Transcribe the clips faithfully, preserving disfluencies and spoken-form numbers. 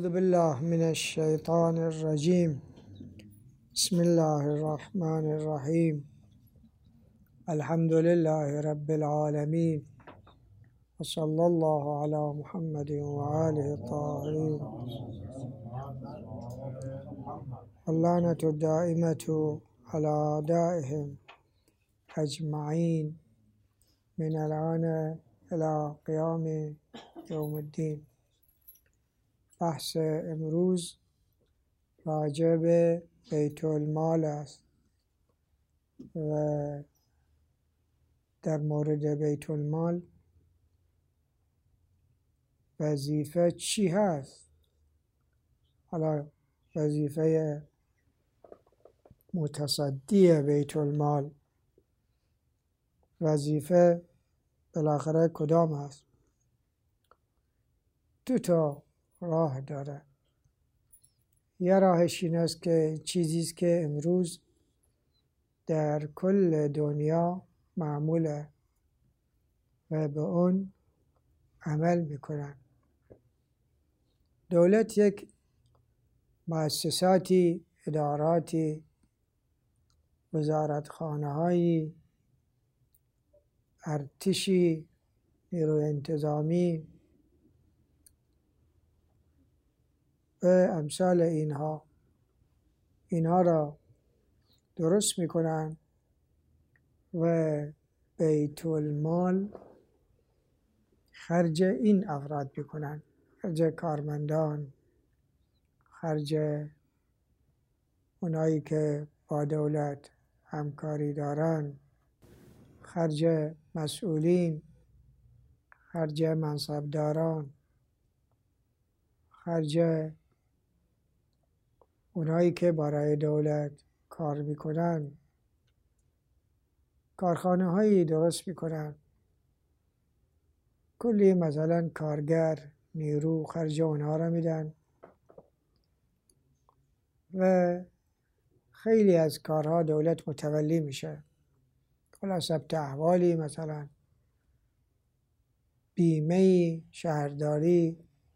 أعوذ بالله من الشيطان الرجيم. بسم الله الرحمن الرحيم. الحمد لله رب العالمين، وصلى الله على محمد وآله الطاهرين. اللعنة الدائمة على أعدائهم أجمعين من الآن إلى قيام يوم الدين. بحث امروز راجع به بیت المال است و در مورد بیت المال وظیفه چی هست؟ حالا وظیفه متصدی بیت المال، وظیفه بالاخره کدام است؟ دو تا راه داره. یه راهش این است که چیزی است که امروز در کل دنیا معموله و به اون عمل میکنن. دولت یک مؤسساتی، اداراتی، وزارتخانه هایی، ارتشی، نیروی انتظامی و امثال اینها اینها را درست میکنن و بیت المال خرج این افراد میکنن، خرج کارمندان، خرج اونایی که با دولت همکاری دارن، خرج مسئولین، خرج منصبداران، خرج اونایی که برای دولت کار میکنن، کارخانه هایی درست میکنن، کلی مثلا کارگر، نیرو، خرج اونها را میدن و خیلی از کارها دولت متولی میشه. حالا ثبت احوالی، مثلا بیمه، شهرداری،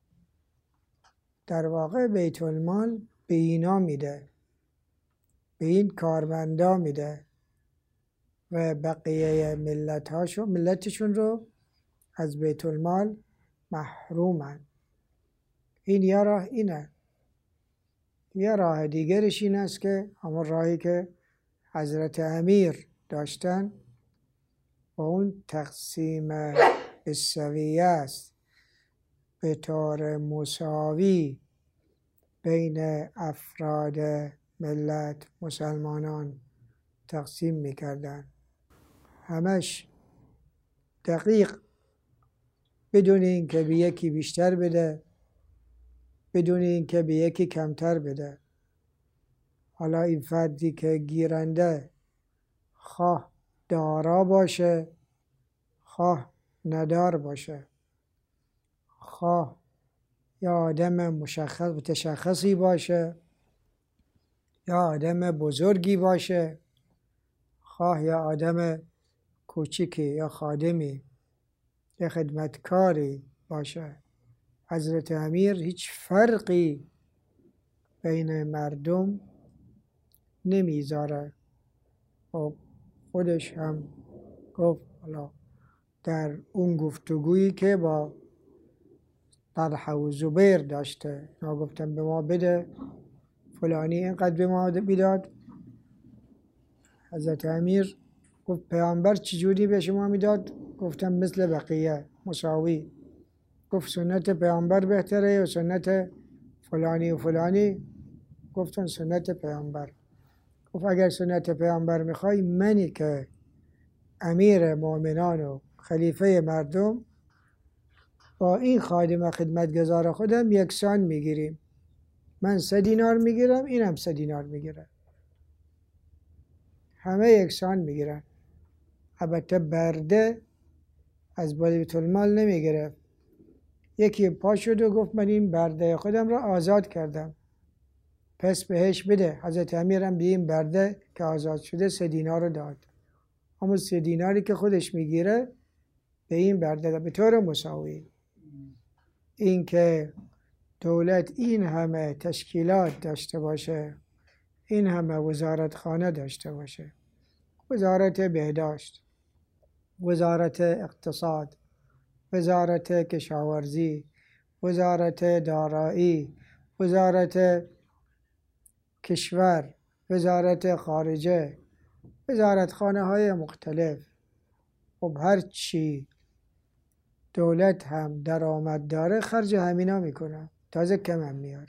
در واقع بیت المال به اینا میده، به این کارمندا میده و بقیه ملت هاشون ملتشون رو از بیت المال محرومن. این یا راه اینه. یا راه دیگرش این است که همون راهی که حضرت امیر داشتن و اون تقسیم بالسویه است، به طور مساوی بین افراد ملت مسلمانان تقسیم میکردن، همش دقیق، بدون اینکه به یکی بیشتر بده، بدون اینکه به یکی کمتر بده. حالا این فردی که گیرنده خواه دارا باشه، خواه ندار باشه، خواه یا آدم مشخص متشخصی باشه یا آدم بزرگی باشه، خواه یا آدم کوچیکی یا خادمی یا خدمتکاری باشه، حضرت امیر هیچ فرقی بین مردم نمیذاره. و خودش هم گفت، حالا در اون گفتگویی که با طلحه و زبیر داشته، اینا گفتن به ما بده، فلانی اینقدر به ما میداد. حضرت امیر گفت پیامبر چجوری به شما میداد؟ گفتم مثل بقیه، مساوی. گفت سنت پیامبر بهتره یا سنت فلانی و فلانی؟ گفتن سنت پیامبر. گفت اگر سنت پیامبر میخوای، منی که امیر مؤمنان و خلیفه مردم با این خادم خدمتگزار خودم یکسان میگیریم. من سه دینار میگیرم، اینم سه دینار میگیره، همه یکسان میگیرن. البته برده از بیت المال نمیگرفت. یکی پا شد و گفت من این برده خودم را آزاد کردم، پس بهش بده. حضرت امیرم به این برده که آزاد شده سه دینار رو داد. اما سه دیناری که خودش میگیره به این برده به طور مساوی. این که دولت این همه تشکیلات داشته باشه، این همه وزارتخانه داشته باشه، وزارت بهداشت، وزارت اقتصاد، وزارت کشاورزی، وزارت دارایی، وزارت کشور، وزارت خارجه، وزارتخانه های مختلف. خب هر چی دولت هم درآمد داره خرج همینا میکنه، تازه کم هم میاره.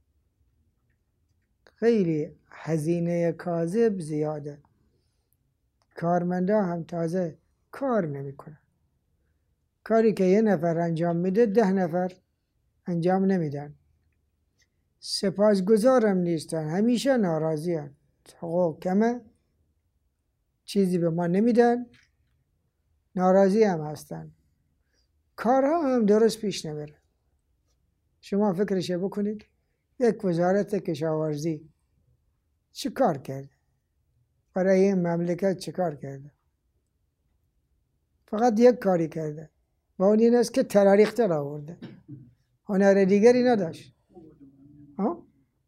خیلی هزینه کاذب زیاده. کارمندا هم تازه کار نمیکنه. کاری که یه نفر انجام میده ده نفر انجام نمیدن. سپاسگزارم نیستن، همیشه ناراضی هستن. حقوق کمه، چیزی به ما نمیدن، ناراضی هم هستن. کارها هم درست پیش نمیره. شما فکرش بکنید، یک وزارت کشاورزی چه کار کرده؟ برای این مملکت چه کار کرده؟ فقط یک کاری کرده و اون این است که تراریخته را آورده. هنر دیگری نداشت. ها؟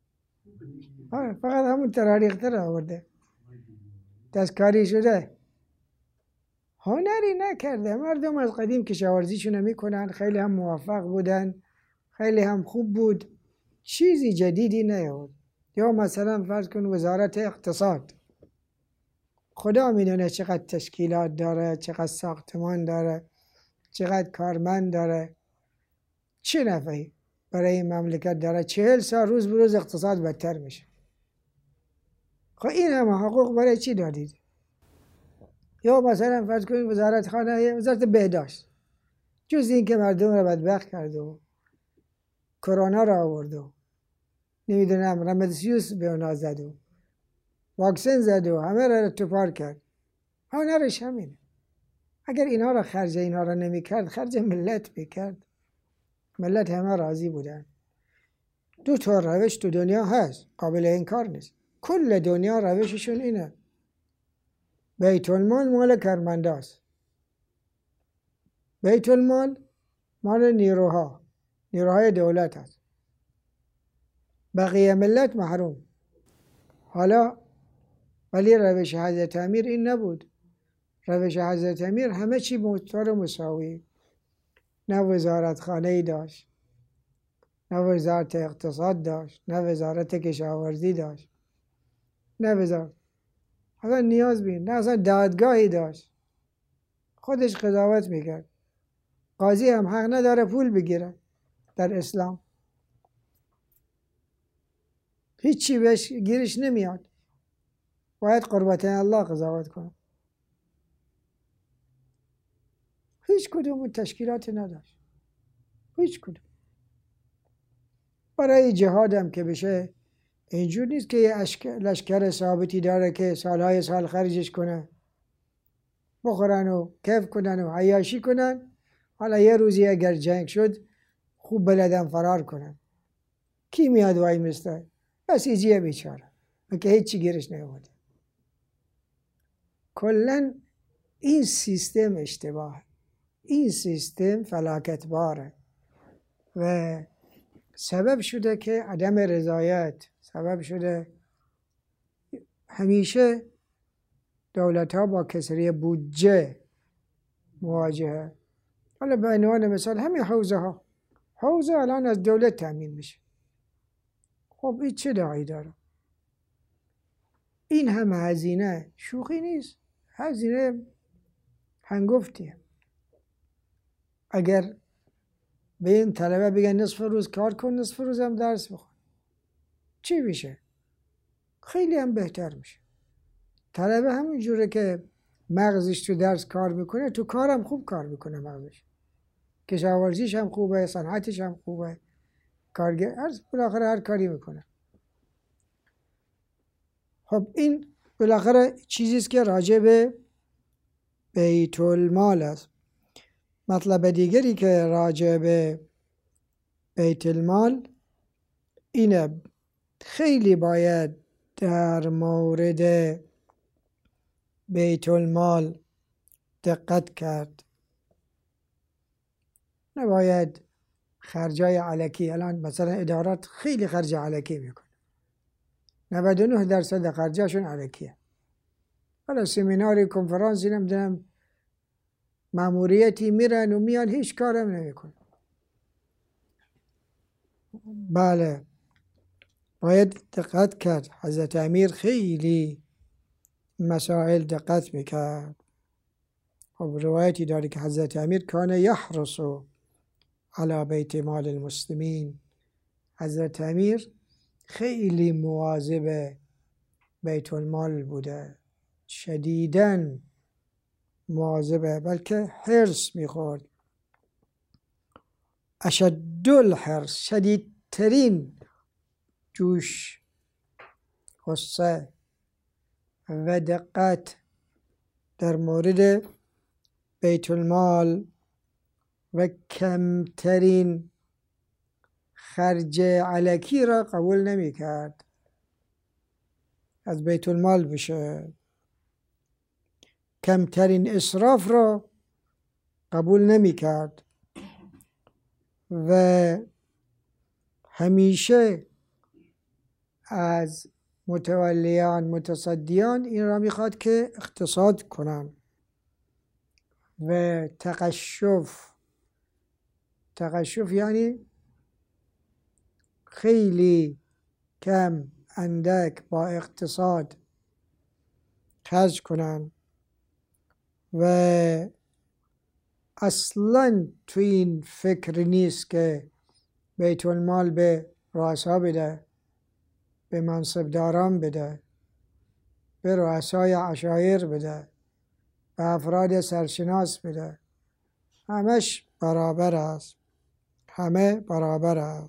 فقط همون تراریخته را آورده. دستکاری شده. هنری نکرده. مردم از قدیم کشاورزیشون میکنن، خیلی هم موفق بودن، خیلی هم خوب بود، چیزی جدیدی نیاورد. یا مثلا فرض کن وزارت اقتصاد، خدا میدونه چقدر تشکیلات داره، چقدر ساختمان داره، چقدر کارمند داره، چه نفعی برای این مملکت داره. چهل سال روز به روز اقتصاد بدتر میشه. خب این همه حقوق برای چی دادید؟ یا مثلا فرض کنید وزارت خانه، وزارت بهداشت، جز این که مردم را بدبخت کرد و کرونا را آورد و نمیدونم رمدسیوس به اونا زد و واکسن زد و همه را توپار کرد. هنرش همینه. اگر اینها را خرج اینها را نمی کرد، خرج ملت میکرد، ملت همه راضی بودن. دو تا روش تو دنیا هست، قابل انکار نیست. کل دنیا روششون اینه. بیت المال مال کارمنداست. بیت المال مال نیروها، نیروهای دولت هست. بقیه ملت محروم. حالا ولی روش حضرت امیر این نبود. روش حضرت امیر همه چی به طور مساوی. نه وزارت خانه‌ای داشت، نه وزارت اقتصاد داشت، نه وزارت کشاورزی داشت، نه وزارت اصلا نیاز بین، نه اصلا دادگاهی داشت. خودش قضاوت میکرد. قاضی هم حق نداره پول بگیره در اسلام. هیچی بهش گیرش نمیاد. باید قربت الله قضاوت کنه. هیچ کدوم تشکیلات نداشت. هیچ کدوم. برای جهاد هم که بشه اینجور نیست که یه لشکر ثابتی داره که سالهای سال خرجش کنه، بخورن و کیف کنن و عیاشی کنن. حالا یه روزی اگر جنگ شد خوب بلدن فرار کنن. کی میاد وای میسته؟ بسیجیه بیچاره که هیچی گیرش نیومده. کلن این سیستم اشتباه، این سیستم فلاکت باره و سبب شده که عدم رضایت، سبب شده همیشه دولت ها با کسری بودجه مواجهه. حالا به عنوان مثال همین حوزه ها، حوزه الان از دولت تامین میشه. خب این چه داعی داره؟ این همه هزینه شوخی نیست، هزینه هنگفتیه. اگر به این طلبه بگن نصف روز کار کن، نصف روز هم درس بخون، چی میشه؟ خیلی هم بهتر میشه. طلبه همون جوره که مغزش تو درس کار میکنه، تو کارم خوب کار میکنه مغزش. کشاورزیش هم خوبه، صنعتش هم خوبه، کارگر هر بالاخره هر کاری میکنه. خب این بالاخره چیزیست که راجع به بیت المال است. مطلب دیگری که راجع به بیت المال اینه، خیلی باید در مورد بیت المال دقت کرد. نباید خرجای علکی. الان مثلا ادارات خیلی خرج علکی میکنه، نود و نه درصد خرجاشون علکیه. حالا سمیناری، کنفرانسی، نمیدونم ماموریتی میرن و میان، هیچ کارم نمیکنه. بله باید دقت کرد. حضرت امیر خیلی مسائل دقت میکرد. خب روایتی داره که حضرت امیر کان یحرس علی بیت مال المسلمین. حضرت امیر خیلی مواظب بیت المال بوده، شدیداً مواظبه، بلکه حرص میخورد. اشد الحرص، شدیدترین جوش، غصه و دقت در مورد بیت المال و کمترین خرج علکی را قبول نمی کرد. از بیت المال بشه، کمترین اسراف را قبول نمی کرد و همیشه از متولیان، متصدیان این را میخواد که اقتصاد کنن و تقشف. تقشف یعنی خیلی کم، اندک، با اقتصاد خرج کنن و اصلا تو این فکر نیست که بیت المال به رؤسا بده، به منصبداران بده، به رؤسای عشایر بده، به افراد سرشناس بده. همش برابر است، همه برابر است.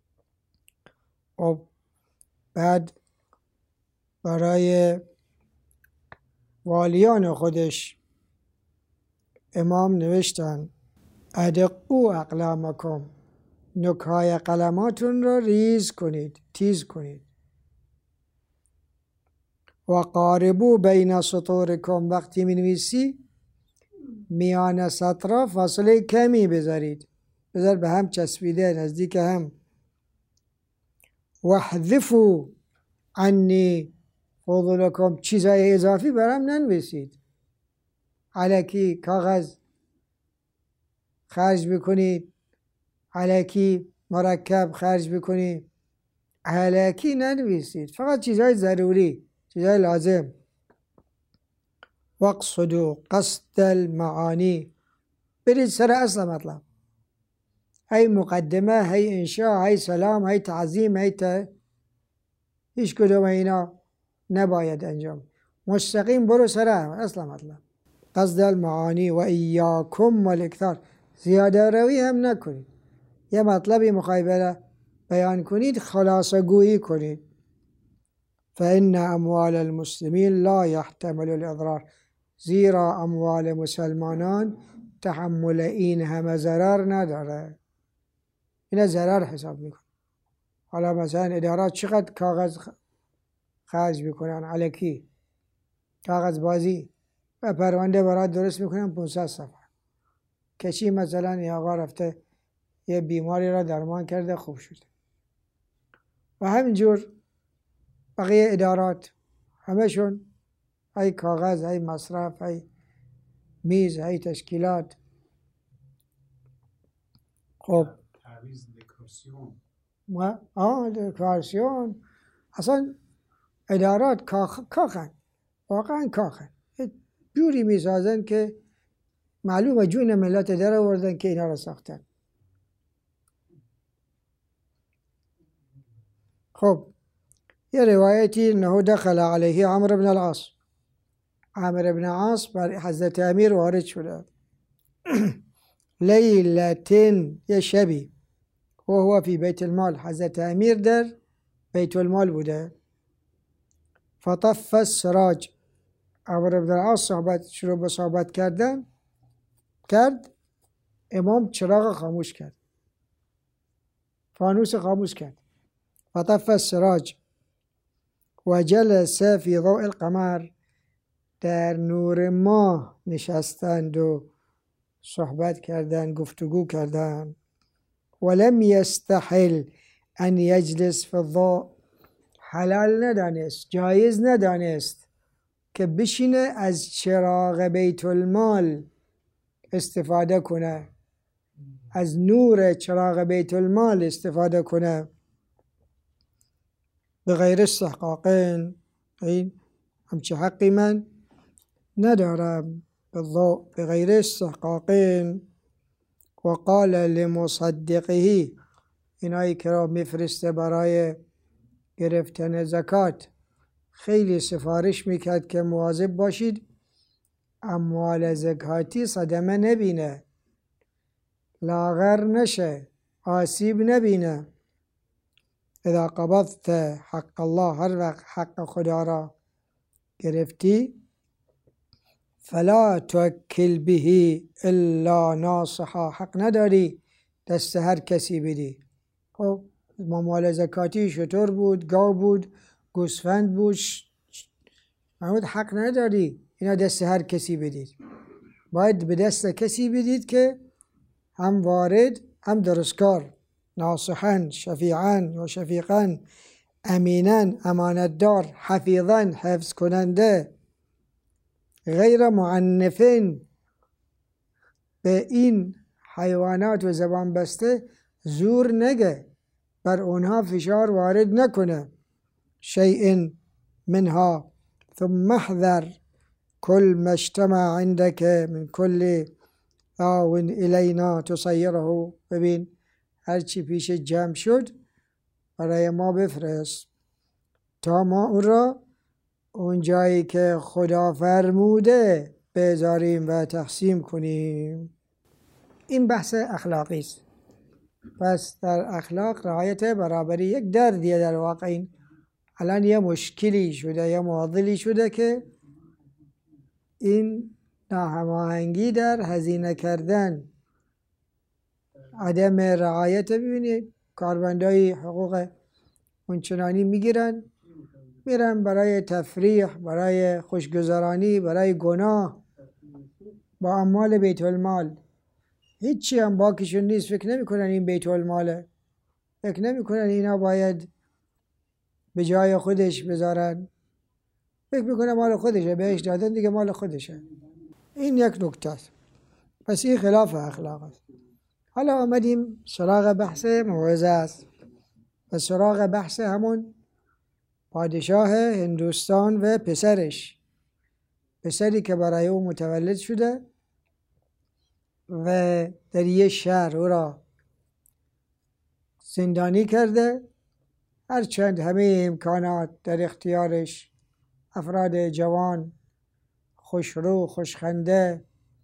و بعد برای والیان خودش امام نوشتن ادقوا اقلامکم، نوک‌های قلماتون را ریز کنید، تیز کنید. و قاربوا بین سطورکم، وقتی می نویسی میان سطرها فاصله کمی بذارید، بذار به هم چسبیده، نزدیک هم. وحذفوا عنی فضلکم، چیزای اضافی برام ننویسید. علکی کاغذ خرج بکنید، علکی مرکب خرج بکنید، علکی ننویسید، فقط چیزای ضروری، چیزای لازم. واقصدوا قصد المعانی، برید سر اصل مطلب. هی مقدمه، هی انشاء، هی سلام، هی تعظیم، هی ت... هیچ کدوم اینا نباید انجام. مستقیم برو سر اصل مطلب. قصد المعانی و ایاکم والاکثار، زیاده روی هم نکنید. یه مطلبی میخوای بیان کنید، خلاصه گویی کنید. فإن اموال المسلمین لا يحتمل الاضرار، زیرا اموال مسلمانان تحمل این همه ضرر نداره. اینا ضرر حساب میکنه. حالا مثلا ادارات چقدر کاغذ خرج میکنن علکی، کاغذ بازی، و پرونده برات درست میکنن پانصد صفحه. کسی مثلا یه آقا رفته یه بیماری را درمان کرده، خوب شده. و همینجور بقیه ادارات همشون های کاغذ، های مصرف، های میز، های تشکیلات. خب ما آه دکوراسیون، اصلا ادارات کاخ کاخن، واقعا کاخن. جوری میسازن که معلومه جون ملت در آوردن که اینا را ساختن. خب یه روایتی انه دخل علیه عمرو بن العاص، عمرو بن العاص بر حضرت امیر وارد شده. لیلتین، یه شبی، و هو فی بیت المال، حضرت امیر در بیت المال بوده. فطف السراج، عمرو بن العاص صحبت شروع به صحبت کردن کرد، امام چراغ خاموش کرد، فانوس خاموش کرد. فطف السراج و جلس فی ضوء القمر، در نور ماه نشستند و صحبت کردند، گفتگو کردند. ولم یستحل ان یجلس فی الضوء، حلال ندانست، جایز ندانست که بشینه از چراغ بیت المال استفاده کنه، از نور چراغ بیت المال استفاده کنه. بغیر استحقاقین، این همچه حقی من ندارم. بالضوء بغیر استحقاقین. و قال لمصدقه، اینایی که را میفرسته برای گرفتن زکات، خیلی سفارش میکرد که مواظب باشید اموال زکاتی صدمه نبینه، لاغر نشه، آسیب نبینه. اذا قبضت حق الله، هر وقت حق خدا را گرفتی، فلا توکل به الا ناصحا، حق نداری دست هر کسی بدی. خب مال زکاتی شطور بود، گاو بود، گوسفند بود، محمود حق نداری اینا دست هر کسی بدید، باید به دست کسی بدید که هم وارد هم درستکار، ناصحا، شفیعا و شفیقا، امینا امانتدار، حفیظا حفظ کننده، غیر معنفین، به این حیوانات و زبان بسته زور نگه، بر اونها فشار وارد نکنه. شیء منها ثم احذر كل ما اجتمع عندك من كل آو الینا تصیره، ببین هرچی پیش جمع شد برای ما بفرست تا ما اون را اون جایی که خدا فرموده بذاریم و تقسیم کنیم. این بحث اخلاقی است. پس در اخلاق رعایت برابری یک دردیه در واقع. این الان یه مشکلی شده، یه معضلی شده که این ناهماهنگی در هزینه کردن، عدم رعایت. ببینید کارمندای حقوق اونچنانی میگیرن، میرن برای تفریح، برای خوشگذرانی، برای گناه با اموال بیت المال، هیچی هم باکشون نیست، فکر نمی کنن این بیت الماله، فکر نمی کنن اینا باید به جای خودش بذارن، فکر میکنه مال خودشه، بهش دادن دیگه مال خودشه. این یک نکته است. پس این خلاف اخلاق است. حالا آمدیم سراغ بحث موعظه است و سراغ بحث همون پادشاه هندوستان و پسرش، پسری که برای او متولد شده و در یه شهر او را زندانی کرده، هرچند همه امکانات در اختیارش، افراد جوان، خوشرو، خوشخنده،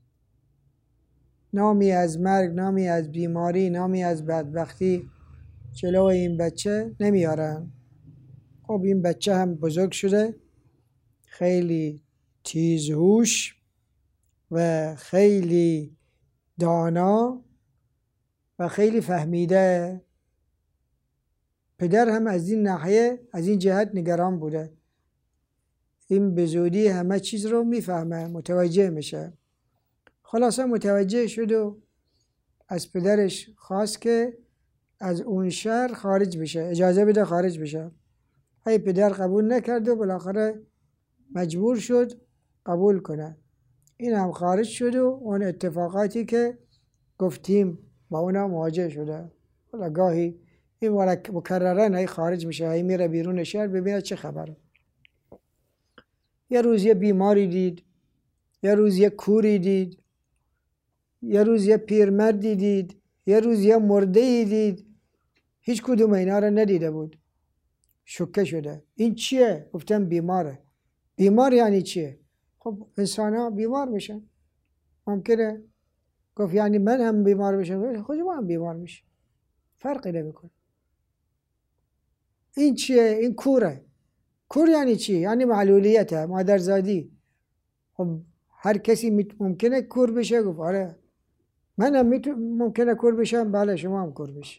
نامی از مرگ، نامی از بیماری، نامی از بدبختی جلو این بچه نمیارن. خب این بچه هم بزرگ شده، خیلی تیزهوش و خیلی دانا و خیلی فهمیده. پدر هم از این ناحیه، از این جهت نگران بوده، این به زودی همه چیز رو میفهمه، متوجه میشه. خلاصه متوجه شد و از پدرش خواست که از اون شهر خارج بشه، اجازه بده خارج بشه. ای پدر قبول نکرد و بالاخره مجبور شد قبول کنه. این هم خارج شد و اون اتفاقاتی که گفتیم با اونا مواجه شده. حالا گاهی این مکررن هی خارج میشه، هی میره بیرون شهر ببینه چه خبره. یه روز یه بیماری دید، یه روز یه کوری دید، یه روز یه پیرمردی دید، یه روز یه مرده‌ای دید. هیچ کدوم اینا رو ندیده بود. شوکه شده. این چیه؟ گفتم بیماره. بیمار یعنی چیه؟ خب انسان ها بیمار میشن، ممکنه. گفت یعنی من هم بیمار بشم؟ خود ما هم بیمار میشه، فرقی نمیکنه. این چیه؟ این کوره. کور یعنی چی؟ یعنی معلولیته، مادرزادی. خب هر کسی ممکنه کور بشه؟ گفت آره من هم ممکنه کور بشم. بله شما هم کور بشی.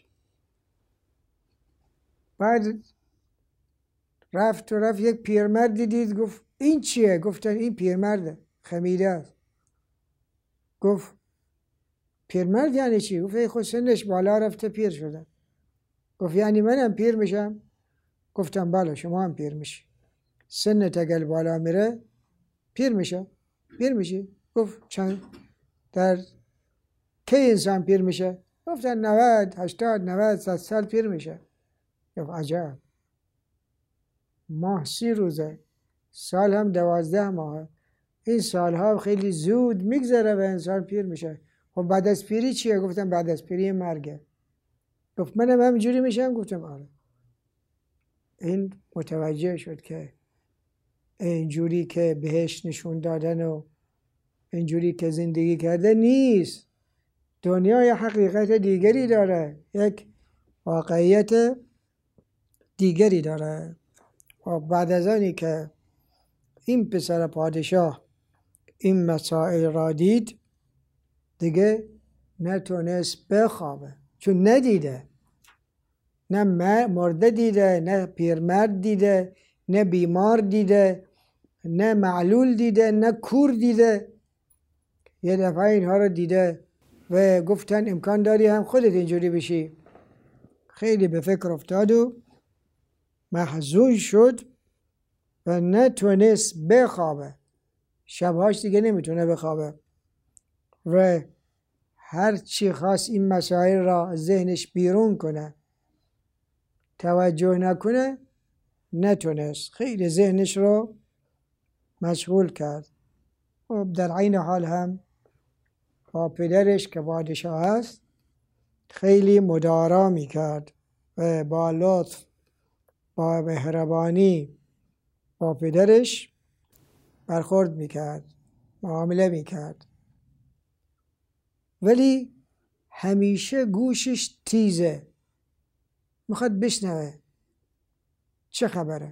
بعد رفت و رفت یک پیرمردی دید، گفت این چیه؟ گفتن این پیرمرده، خمیده است. گفت پیرمرد یعنی چی؟ گفت ای خود سنش بالا رفته پیر شده. گفت یعنی منم پیر میشم؟ گفتم بله شما هم پیر میشی. سنت اگر بالا میره پیر میشه. پیر میشی. گفت چند در کی انسان پیر میشه؟ گفتن نود، هشتاد، نود، صد سال پیر میشه. گفت عجب. ماه سی روزه، سال هم دوازده ماهه. این سالها خیلی زود میگذره و انسان پیر میشه. خب بعد از پیری چیه؟ گفتم بعد از پیری مرگه. گفت منم همینجوری میشم؟ گفتم آره. این متوجه شد که اینجوری که بهش نشون دادن و اینجوری که زندگی کرده نیست. دنیا یه حقیقت دیگری داره، یک واقعیت دیگری داره. و بعد از آنی که این پسر پادشاه این مسائل را دید دیگه نتونست بخوابه، چون ندیده. نه مرده دیده، نه پیرمرد دیده، نه بیمار دیده، نه معلول دیده، نه کور دیده. یه دفعه اینها رو دیده و گفتن امکان داری هم خودت اینجوری بشی. خیلی به فکر افتاد و محزون شد و نتونست بخوابه. شبهاش دیگه نمیتونه بخوابه و هر چی خواست این مسائل را ذهنش بیرون کنه، توجه نکنه، نتونست. خیلی ذهنش رو مشغول کرد. و در عین حال هم با پدرش که پادشاه است خیلی مدارا میکرد و با لطف، با مهربانی با پدرش برخورد میکرد، معامله میکرد. ولی همیشه گوشش تیزه، میخواد بشنوه چه خبره،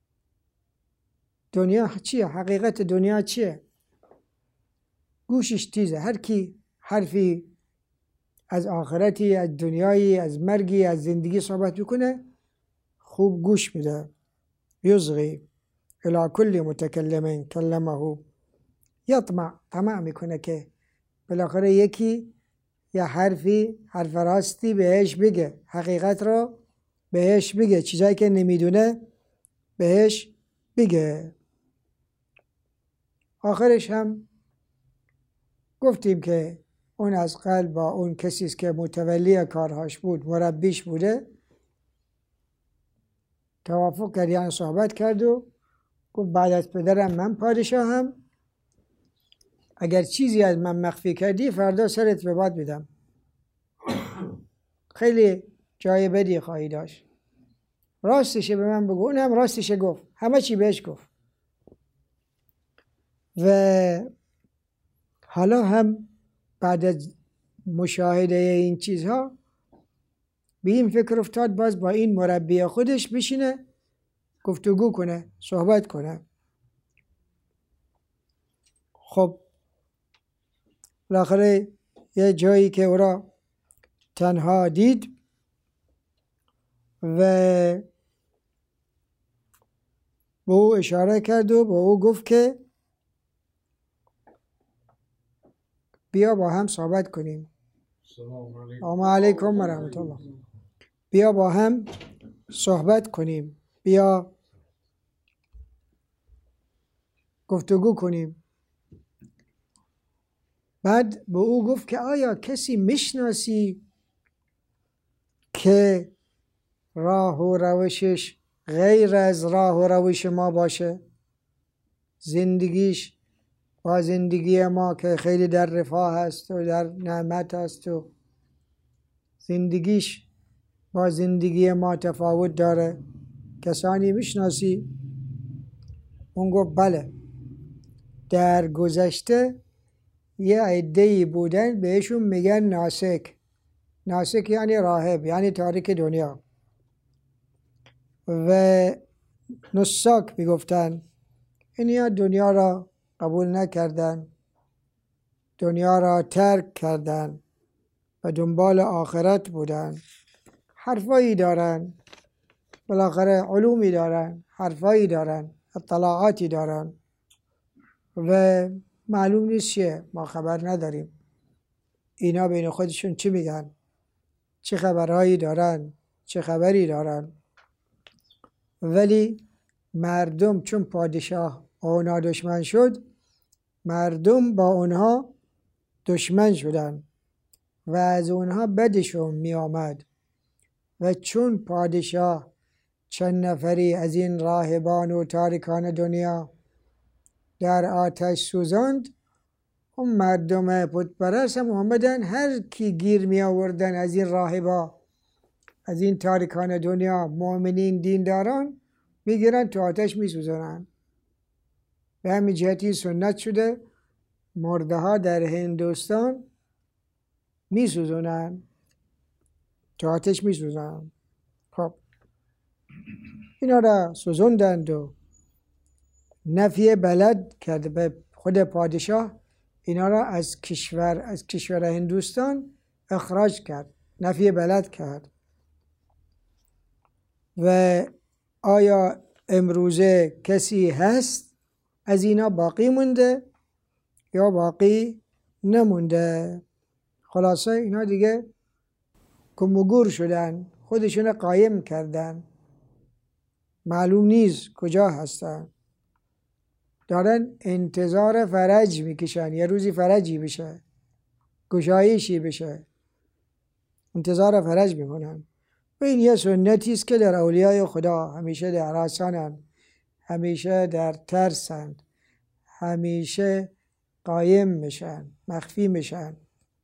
دنیا چیه، حقیقت دنیا چیه. گوشش تیزه. هر کی حرفی از آخرتی، از دنیایی، از مرگی، از زندگی صحبت بکنه خوب گوش میده. یصغی الی کل متکلم کلمه، یطمع، طمع میکنه که بالاخره یکی یا حرفی، حرف راستی بهش بگه، حقیقت رو بهش بگه، چیزایی که نمیدونه بهش بگه. آخرش هم گفتیم که اون از قلب با اون کسی که متولی کارهاش بود، مربیش بوده، توافق کرد، یعنی صحبت کرد و گفت بعد از پدرم من پادشاهم، اگر چیزی از من مخفی کردی فردا سرت به باد میدم. خیلی جای بدی خواهی داشت. راستشه به من بگو. اونم راستشه گفت، همه چی بهش گفت. و حالا هم بعد از مشاهده این چیزها به این فکر افتاد باز با این مربی خودش بشینه، گفتگو کنه، صحبت کنه. خب بالاخره یه جایی که او را تنها دید و به او اشاره کرد و به او گفت که بیا با هم صحبت کنیم. سلام علیکم و رحمت الله. بیا با هم صحبت کنیم، بیا گفتگو کنیم. بعد به او گفت که آیا کسی میشناسی که راه و روشش غیر از راه و روش ما باشه؟ زندگیش با زندگی ما که خیلی در رفاه است و در نعمت است و زندگیش با زندگی ما تفاوت داره، کسانی میشناسی؟ اون گفت بله، در گذشته یه عده‌ای بودن بهشون میگن ناسک. ناسک یعنی راهب، یعنی تارک دنیا. و نساک میگفتن. اینیا دنیا را قبول نکردن، دنیا را ترک کردن و دنبال آخرت بودن. حرفایی دارن، بالاخره علومی دارن، حرفایی دارن، اطلاعاتی دارن و معلوم نیست چیه، ما خبر نداریم. اینا بین خودشون چی میگن، چه خبرهایی دارن، چه خبری دارن. ولی مردم چون پادشاه اونا دشمن شد، مردم با اونها دشمن شدن و از اونها بدشون می آمد. و چون پادشاه چند نفری از این راهبان و تارکان دنیا در آتش سوزاند، اون مردم پتپرست هم آمدن هر کی گیر می آوردن از این راهبا، از این تارکان دنیا، مؤمنین دینداران، می گیرن تو آتش می سوزنن. به همین جهتی سنت شده مرده ها در هندوستان می سوزنن، تو آتش می سوزنن. خب اینا را سوزندند و نفی بلد کرد به خود پادشاه، اینا را از کشور از کشور هندوستان اخراج کرد، نفی بلد کرد. و آیا امروزه کسی هست از اینا باقی مونده یا باقی نمونده؟ خلاصه اینا دیگه گم شدن، خودشون قایم کردن، معلوم نیست کجا هستن، دارن انتظار فرج میکشن، یه روزی فرجی بشه، گشایشی بشه، انتظار فرج میکنن. و این یه سنتی است که در اولیای خدا همیشه در آسانند، همیشه در ترسند، همیشه قایم میشن، مخفی میشن.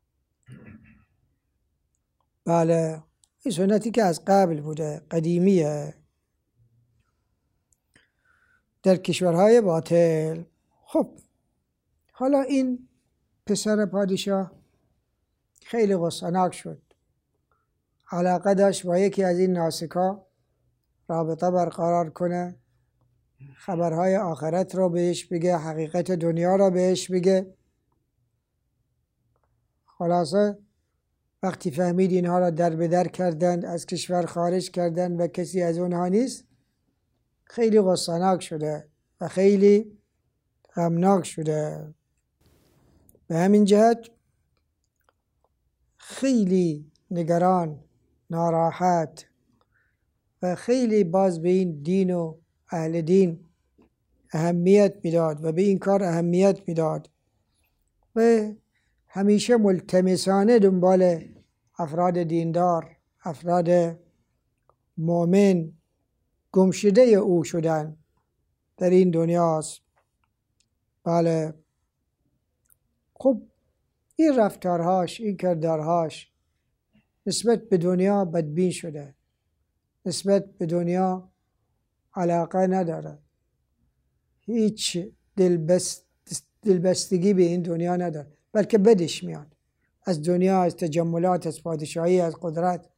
بله این سنتی که از قبل بوده، قدیمیه در کشورهای باطل. خب حالا این پسر پادشاه خیلی غصه‌ناک شد، علاقه داشت با یکی از این ناسکا رابطه برقرار کنه، خبرهای آخرت رو بهش بگه، حقیقت دنیا رو بهش بگه. خلاصه وقتی فهمید اینها را در به در کردند، از کشور خارج کردند و کسی از اونها نیست، خیلی غصه‌ناک شده و خیلی غمناک شده. به همین جهت خیلی نگران، ناراحت و خیلی باز به این دین و اهل دین اهمیت میداد و به این کار اهمیت میداد و همیشه ملتمسانه دنبال افراد دیندار، افراد مؤمن گمشده او شدن در این دنیاست. بله خب این رفتارهاش، این کردارهاش نسبت به دنیا بدبین شده، نسبت به دنیا علاقه نداره، هیچ دلبست دلبستگی به این دنیا نداره، بلکه بدش میاد از دنیا، از تجملات، از پادشاهی، از قدرت.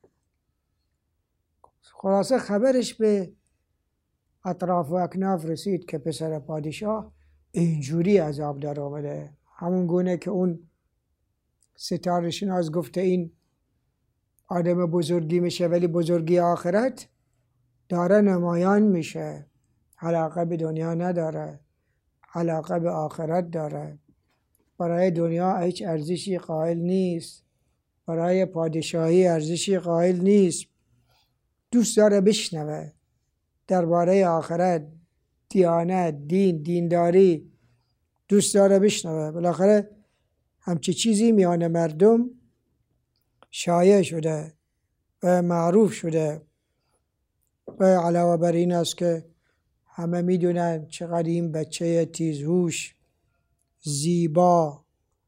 خلاصه خبرش به اطراف و اکناف رسید که پسر پادشاه اینجوری عذاب در آمده، همون گونه که اون ستاره شناس گفته این آدم بزرگی میشه ولی بزرگی آخرت داره نمایان میشه، علاقه به دنیا نداره، علاقه به آخرت داره، برای دنیا هیچ ارزشی قائل نیست، برای پادشاهی ارزشی قائل نیست، دوست داره بشنوه درباره آخرت، دیانت، دین، دینداری، دوست داره بشنوه. بالاخره همچی چیزی میان مردم شایع شده و معروف شده و علاوه بر این است که همه میدونن چقدر این بچه تیزهوش، زیبا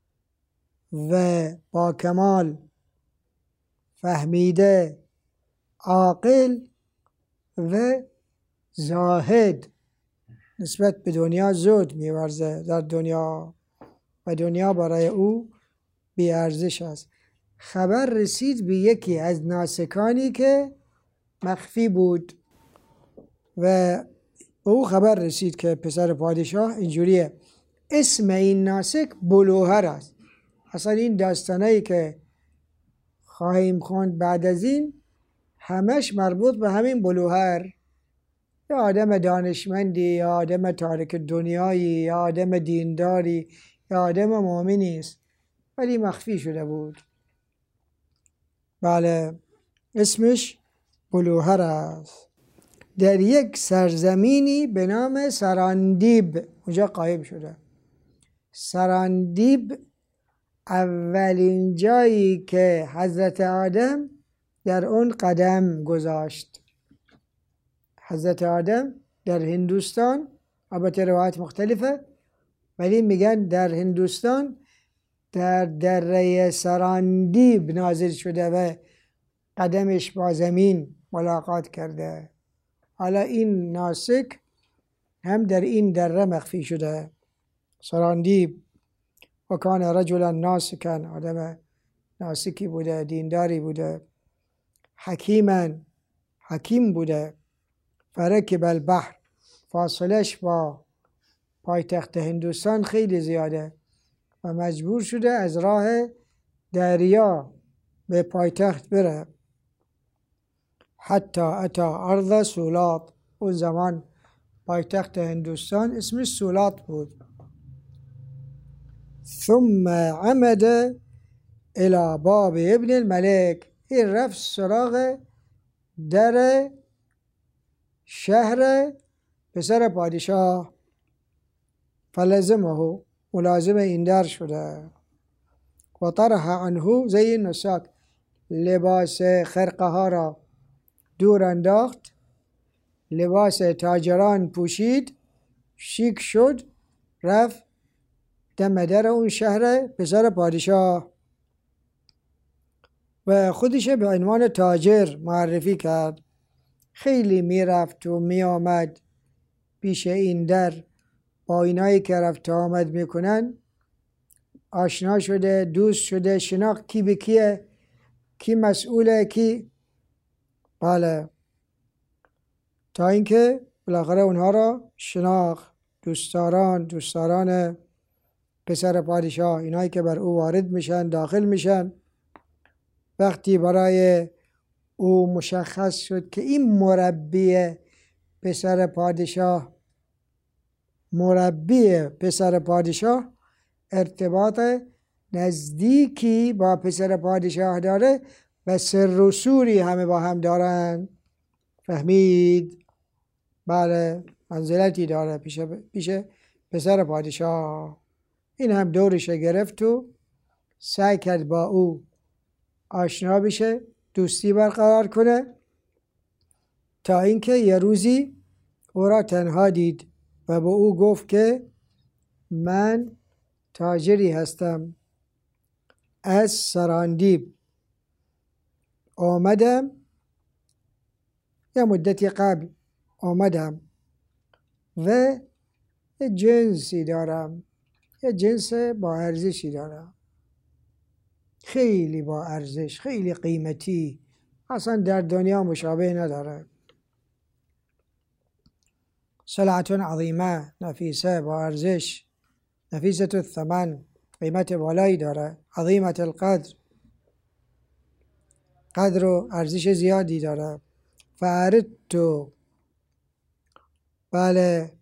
و با کمال فهمیده، عاقل و زاهد نسبت به دنیا زود میورزه در دنیا و دنیا برای او بی ارزش است. خبر رسید به یکی از ناسکانی که مخفی بود و به او خبر رسید که پسر پادشاه اینجوریه. اسم این ناسک بلوهر است. اصلا این داستانایی که خواهیم خوند بعد از این همش مربوط به همین بلوهر، یا آدم دانشمندی، یا آدم تارک دنیایی، یا آدم دینداری، یا آدم مؤمنی است. و ولی مخفی شده بود. بله، اسمش بلوهر است. در یک سرزمینی به نام سراندیب اونجا قایم شده. سراندیب اولین جایی که حضرت آدم در اون قدم گذاشت. حضرت آدم در هندوستان، البته روایت مختلفه، ولی میگن در هندوستان در دره سراندیب نازل شده و قدمش با زمین ملاقات کرده. حالا این ناسک هم در این دره مخفی شده. سراندیب و کان رجلا ناسکن، آدم ناسکی بوده، دینداری بوده، حکیما، حکیم بوده. فرکب البحر، فاصلش با پایتخت هندوستان خیلی زیاده و مجبور شده از راه دریا به پایتخت بره. حتی اتا ارض سولات، اون زمان پایتخت هندوستان اسمش سولات بود. ثم عمد الى باب ابن الملک، این رفت سراغ در شهر پسر پادشاه. فلزمه، ملازم این در شده. و طرح عنه زی النساک، لباس خرقه ها را دور انداخت، لباس تاجران پوشید، شیک شد، رفت دم در اون شهر پسر پادشاه و خودش به عنوان تاجر معرفی کرد. خیلی میرفت و میآمد پیش این در، با اینایی که رفت آمد میکنن آشنا شده، دوست شده، شناخت کی به کیه، کی مسئوله، کی. بله، تا اینکه بالاخره اونها را شناخت. دوستداران دوستداران پسر پادشاه، اینایی که بر او وارد میشن، داخل میشن. وقتی برای او مشخص شد که این مربی پسر پادشاه مربی پسر پادشاه ارتباط نزدیکی با پسر پادشاه داره و سر و سوری همه با هم دارن، فهمید؟ بله، منزلتی داره پیش, پیش پسر پادشاه. این هم دورش گرفت و سعی کرد با او آشنا بشه، دوستی برقرار کنه، تا اینکه یه روزی او را تنها دید و به او گفت که من تاجری هستم از سراندیب، آمدم یه مدتی قبل آمدم و یه جنسی دارم، یه جنس با ارزشی دارم، خیلی با ارزش، خیلی قیمتی، اصلا در دنیا مشابه نداره. سلعتون عظیمه، نفیسه، با ارزش، نفیسه الثمن، قیمت بالایی داره، عظیمت القدر، قدر و ارزش زیادی داره. فاردتو، بله،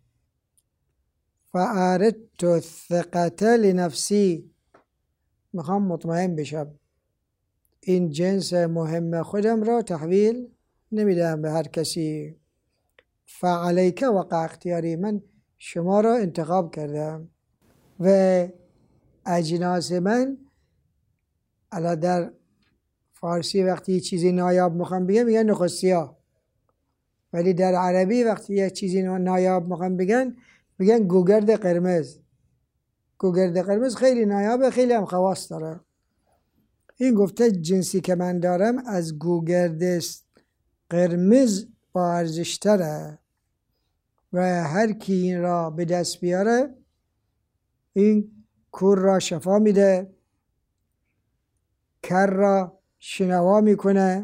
فاردتو الثقة لنفسی، میخوام مطمئن بشم، این جنس مهم خودم را تحویل نمیدم به هر کسی. فعلیک وقع اختیاری، من شما را انتخاب کردم و اجناس من، الان در فارسی وقتی چیزی نایاب میخوام بگم میگن نخستی‌ها، ولی در عربی وقتی یه چیزی نایاب میخوام بگن میگن گوگرد قرمز. گوگرد قرمز خیلی نایابه، خیلی هم خواص داره. این گفته جنسی که من دارم از گوگرد قرمز با ارزش‌تره و هر کی این را به دست بیاره این کور را شفا میده، کر را شنوا میکنه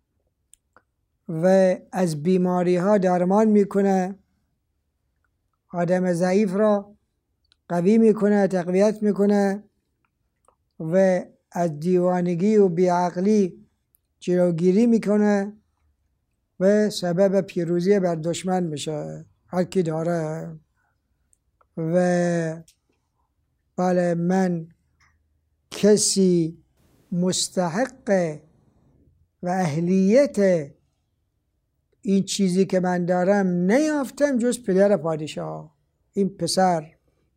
و از بیماری ها درمان میکنه، آدم ضعیف را قوی میکنه، تقویت میکنه و از دیوانگی و بیعقلی جلوگیری میکنه و سبب پیروزی بر دشمن میشه هر کی داره. و بله، من کسی مستحق و اهلیت این چیزی که من دارم نیافتم جز پدر پادشاه. این پسر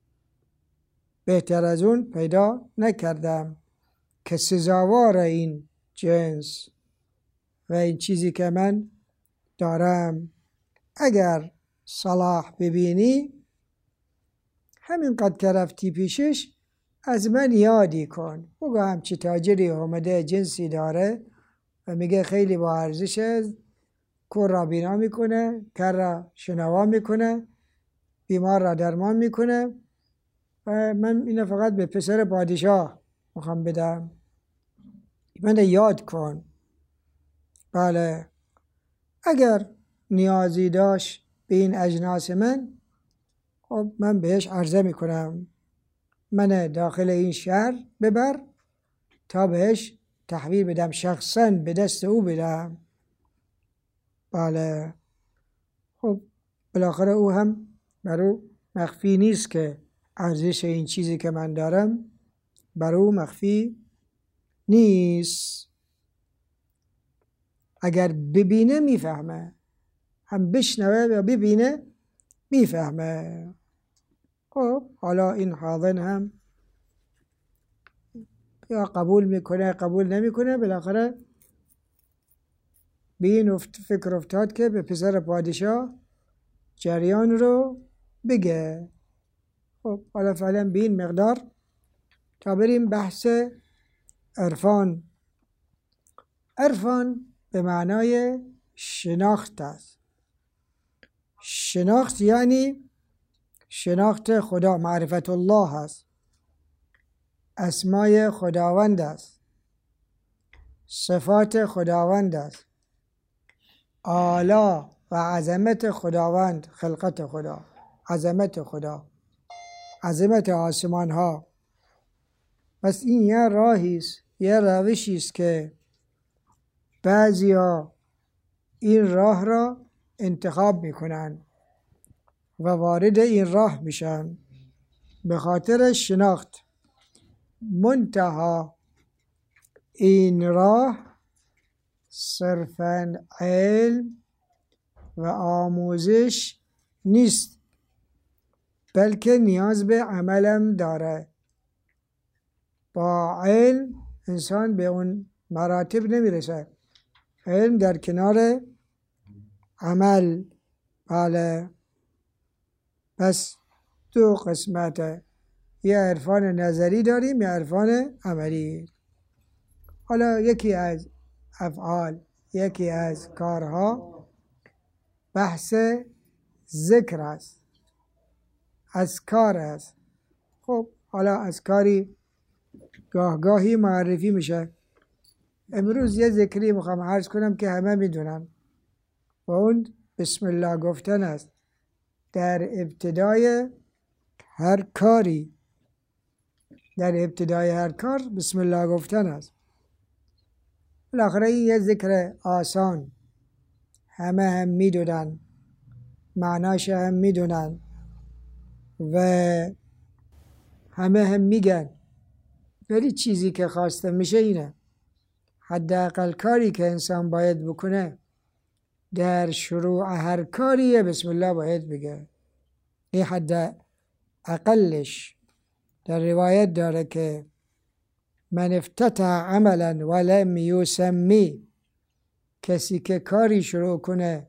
بهتر از اون پیدا نکردم که سزاوار این جنس و این چیزی که من دارم. اگر صلاح ببینی همین قد که رفتی پیشش از من یادی کن. بگو همچی تاجری اومده جنسی داره و میگه خیلی با ارزشه، کور را بینا میکنه، کر را شنوا میکنه، بیمار را درمان میکنه و من اینو فقط به پسر پادشاه میخوام بدم. من یاد کن. بله اگر نیازی داشت به این اجناس من، خب من بهش عرضه میکنم من داخل این شهر ببر تا بهش تحویل بدم، شخصا به دست او بدم. بله خب بالاخره او هم برو مخفی نیست که ارزش این چیزی که من دارم برو مخفی نیست. اگر ببینه میفهمه، هم بشنوه و ببینه میفهمه. خب حالا این حاضن هم یا قبول میکنه قبول نمیکنه، بالاخره به این فکر افتاد که به پسر پادشاه جریان رو بگه. خب حالا فعلا به این مقدار تا بریم بحث عرفان. عرفان به معنای شناخت است. شناخت یعنی شناخت خدا، معرفت الله است، اسمای خداوند است، صفات خداوند است، آلا و عظمت خداوند، خلقت خدا، عظمت خدا، عظمت آسمان ها. پس این یه راهی است، یه روشی است که بعضیا این راه را انتخاب میکنن و وارد این راه میشن به خاطر شناخت. منتها این راه صرفاً علم و آموزش نیست، بلکه نیاز به عملم داره. با علم انسان به اون مراتب نمیرسه. علم در کنار عمل. بله پس دو قسمته، یه عرفان نظری داریم، یه عرفان عملی. حالا یکی از افعال، یکی از کارها بحث ذکر است، اذکار است. خب حالا اذکاری گاه گاهی معرفی میشه. امروز یه ذکری میخوام عرض کنم که همه میدونن و اون بسم الله گفتن است. در ابتدای هر کاری، در ابتدای هر کار بسم الله گفتن است. بالاخره این یه ذکر آسان، همه هم میدونن، معناش هم میدونن و همه هم میگن، ولی چیزی که خواسته میشه اینه حداقل کاری که انسان باید بکنه در شروع هر کاری بسم الله باید بگه. این حد اقلش. در روایت داره که من افتتح عملا ولم یسمی، کسی که کاری شروع کنه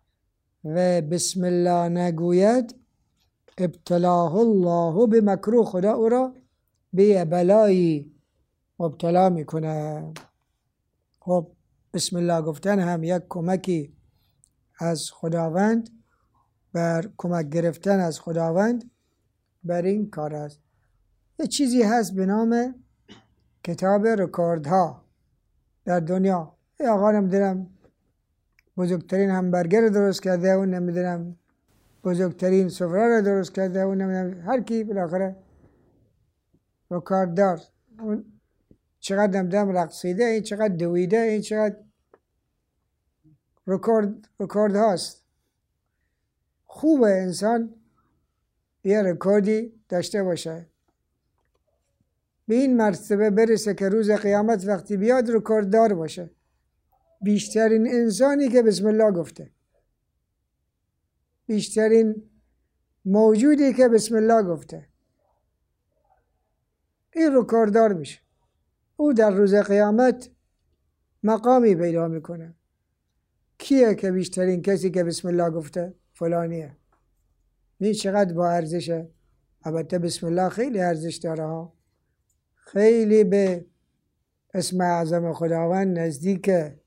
و بسم الله نگوید ابتلاه الله بمکروه، خدا او را به بلایی مبتلا میکنه. خب بسم الله گفتن هم یک کمکی از خداوند، بر کمک گرفتن از خداوند بر این کار است. یه چیزی هست به نام کتاب رکوردها در دنیا. یه آقا نمیدونم بزرگترین همبرگر درست کرده، اون نمیدونم بزرگترین سفره رو درست کرده، اون نمیدونم هر کی بالاخره رکورددار. اون چقدر نمیدونم رقصیده، این چقدر دویده، این چقدر رکورد رکورد هاست. خوبه انسان یه رکوردی داشته باشه. به این مرتبه برسه که روز قیامت وقتی بیاد رکورددار باشه، بیشترین انسانی که بسم الله گفته، بیشترین موجودی که بسم الله گفته، این رکورددار میشه. او در روز قیامت مقامی پیدا میکنه. کیه که بیشترین کسی که بسم الله گفته؟ فلانیه. این چقدر با ارزشه. البته بسم الله خیلی ارزش داره ها، خیلی به اسم اعظم خداوند نزدیکه.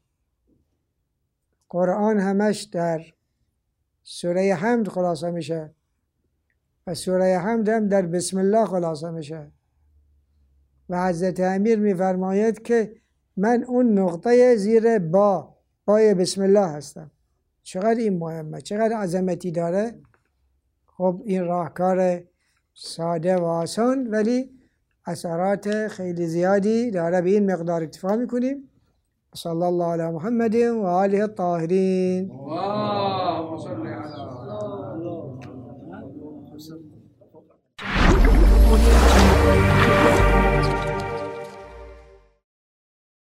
قرآن همش در سوره حمد خلاصه میشه و سوره حمد هم در بسم الله خلاصه میشه و حضرت امیر میفرماید که من اون نقطه زیر با پای بسم الله هستم. چقدر این مهمه، چقدر عظمتی داره. خب این راهکار ساده و آسان ولی اثرات خیلی زیادی داره. به این مقدار اکتفا میکنیم. صلی الله علی محمد و آله الطاهرین. اللهم صل علی